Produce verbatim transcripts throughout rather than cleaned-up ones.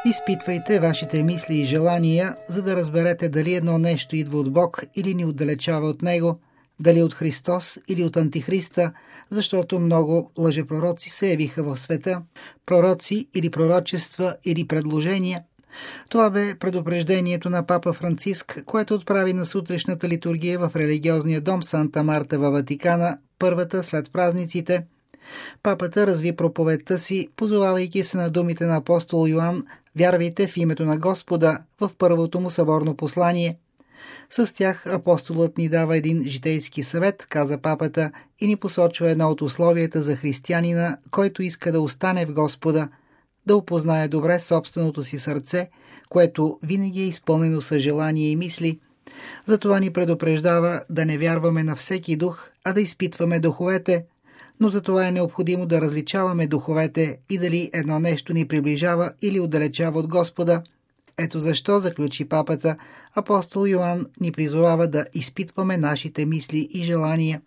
Изпитвайте вашите мисли и желания, за да разберете дали едно нещо идва от Бог или ни отдалечава от Него, дали от Христос или от Антихриста, защото много лъжепророци се явиха в света, пророци или пророчества или предложения. Това бе предупреждението на папа Франциск, което отправи на сутрешната литургия в религиозния дом Санта Марта във Ватикана, първата след празниците. Папата разви проповедта си, позовавайки се на думите на апостол Йоан: «Вярвайте в името на Господа» в първото му съборно послание. С тях апостолът ни дава един житейски съвет, каза папата, и ни посочва едно от условията за християнина, който иска да остане в Господа: да опознае добре собственото си сърце, което винаги е изпълнено с желания и мисли. Затова ни предупреждава да не вярваме на всеки дух, а да изпитваме духовете, но за това е необходимо да различаваме духовете и дали едно нещо ни приближава или отдалечава от Господа. Ето защо, заключи папата, апостол Йоан ни призовава да изпитваме нашите мисли и желания.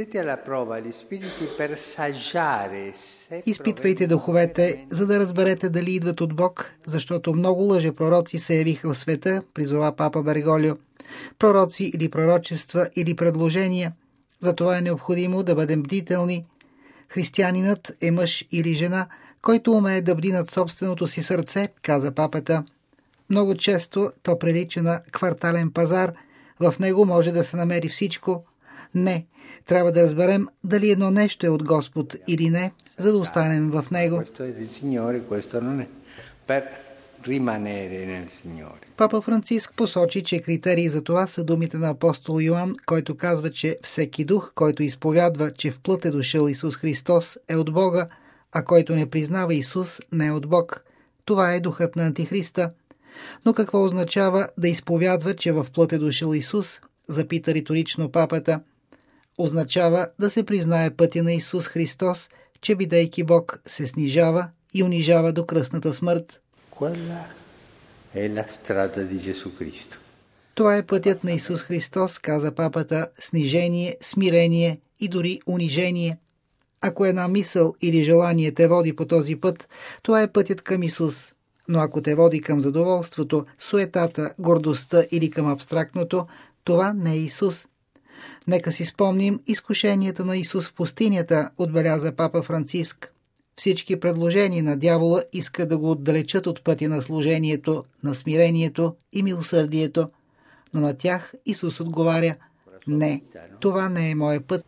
Изпитвайте духовете, за да разберете дали идват от Бог, защото много лъжепророци се явиха в света, призова папа Берголио. Пророци или пророчества или предложения. Затова е необходимо да бъдем бдителни. Християнинът е мъж или жена, който умее да бди над собственото си сърце, каза папата. Много често то прилича на квартален пазар. В него може да се намери всичко. Не, трябва да разберем дали едно нещо е от Господ или не, за да останем в него. Папа Франциск посочи, че критерии за това са думите на апостол Йоан, който казва, че всеки дух, който изповядва, че в плът е дошъл Исус Христос, е от Бога, а който не признава Исус, не е от Бог. Това е духът на Антихриста. Но какво означава да изповядва, че в плът е дошъл Исус? Запита риторично папата. Означава да се признае пътя на Исус Христос, че бидейки Бог се снижава и унижава до кръстната смърт. Това е пътят на Исус Христос, каза папата, снижение, смирение и дори унижение. Ако една мисъл или желание те води по този път, това е пътят към Исус. Но ако те води към задоволството, суетата, гордостта или към абстрактното, това не е Исус. Нека си спомним изкушенията на Исус в пустинята, отбеляза папа Франциск. Всички предложения на дявола искат да го отдалечат от пътя на служението, на смирението и милосърдието. Но на тях Исус отговаря: не, това не е моя път.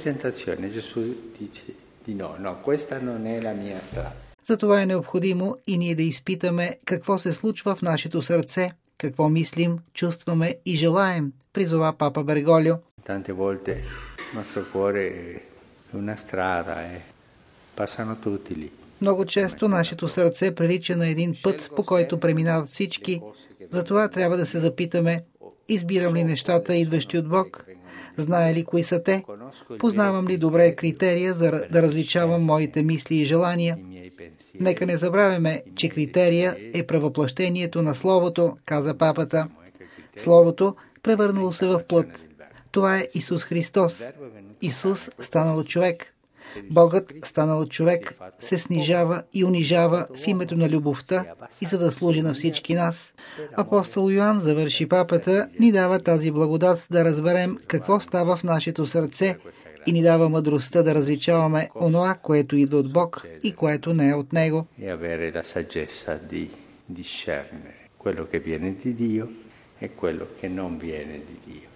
Затова е необходимо и ние да изпитаме какво се случва в нашето сърце, какво мислим, чувстваме и желаем, призова папа Берголио. Танте волте nostro cuore è una strada e passano tutti lì. Много често нашето сърце прилича на един път, по който преминават всички. Затова трябва да се запитаме: избирам ли нещата, идващи от Бог? Зная ли кои са те? Познавам ли добре критерия за да различавам моите мисли и желания? Нека не забравяме, че критерия е правоплъщението на Словото, каза папата. Словото превърнало се в плът. Това е Исус Христос. Исус станал човек. Богът станал човек се снижава и унижава в името на любовта и за да служи на всички нас. Апостол Йоан, завърши папата, ни дава тази благодат да разберем какво става в нашето сърце и ни дава мъдростта да различаваме онова, което идва от Бог и което не е от Него. Quello che viene di Dio e quello che non viene di Dio.